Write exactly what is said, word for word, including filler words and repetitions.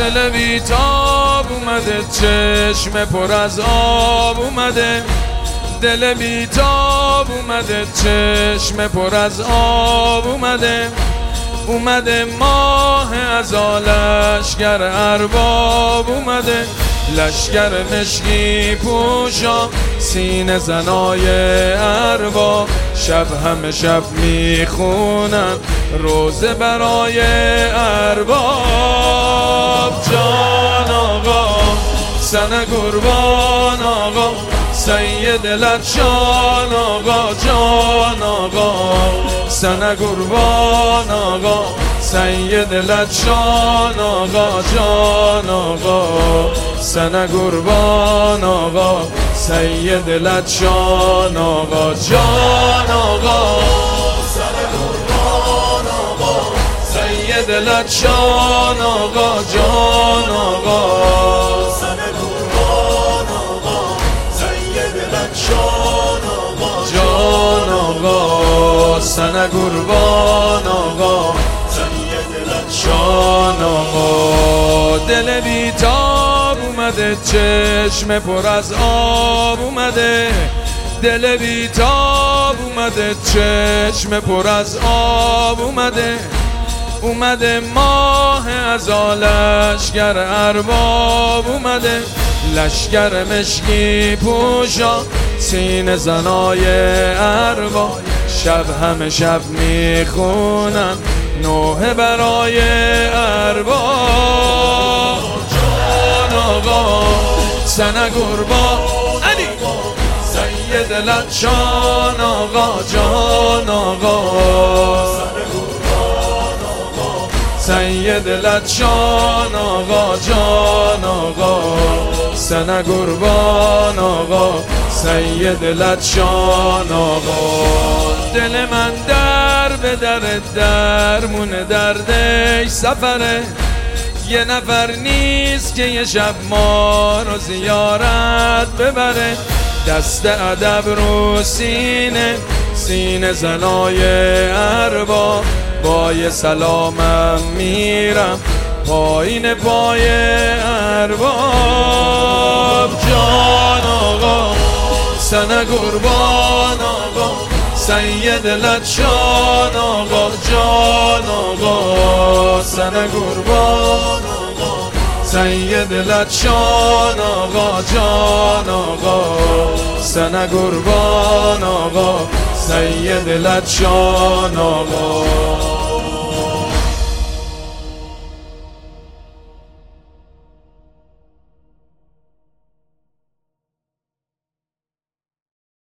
دل بیتاب اومده، چشم پر از آب اومده، دل بیتاب اومده، چشم پر از آب اومده، اومده ماه از لشگر ارباب اومده، لشگر مشکی پوشا سینه زنای ارباب، شب همه شب میخونن روزه برای ارباب. جان آقا سن قربان آقا، سید لچان آقا، جان آقا سن قربان آقا، سید لچان آقا، جان آقا سن قربان آقا، سید لچان آقا، جان آقا سن قربان آقا، سید لچان آقا، جان آقا سن قربان آقا، سید لچان آقا، جان آقا سن قربان آقا، سید لچان آقا. دل بیتاب اومده، چشم پر از آب اومده، دل بیتاب اومده، چشم پر از آب اومده، اومده ماه از لشگر ارباب اومده، لشگر مشکی پوشا سینه زنای ارباب، شب همه شب میخونن نوحه برای ارباب. جان آقا سن قربان علی، سید لچان آقا، جان آقا سید لچان آقا، جان آقا سن قربان آقا، سید لچان آقا. دل من در به در درمون دردش سفره، یه نفر نیست که یه شب ما رو زیارت ببره، دست ادب رو سینه سینه زنای ارباب، با یه سلامم میرم پایین پای ارباب. جان آقا سن قربان آقا، سید لچان آقا، جان آقا سن قربان آقا، سید لچان آقا، جان آقا سن قربان آقا، سید لچان آقا.